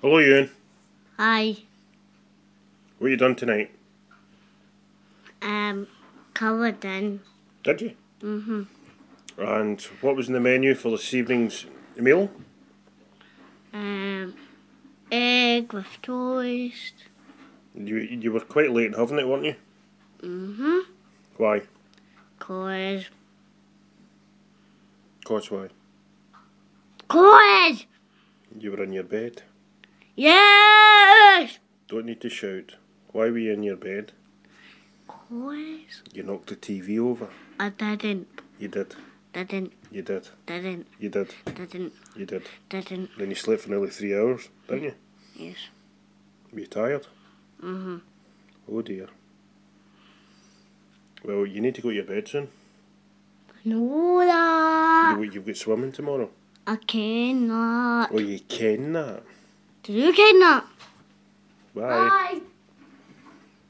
Hello, Ewan. Hi. What you done tonight? Covered in. Did you? And what was in the menu for this evening's meal? Egg with toast. You were quite late in having it, weren't you? Why? Cause Why? You were in your bed. Yes! Don't need to shout. Why were you in your bed? Cause You knocked the TV over. I didn't. You did. Didn't. You did. Didn't. You did. Didn't. You did. Didn't. Then you slept for nearly 3 hours, didn't you? Yes. Were you tired? Oh dear. Well, you need to go to your bed soon. No, that. You've got swimming tomorrow. I cannot. Oh, you can that. Do you cannot? Bye. Bye.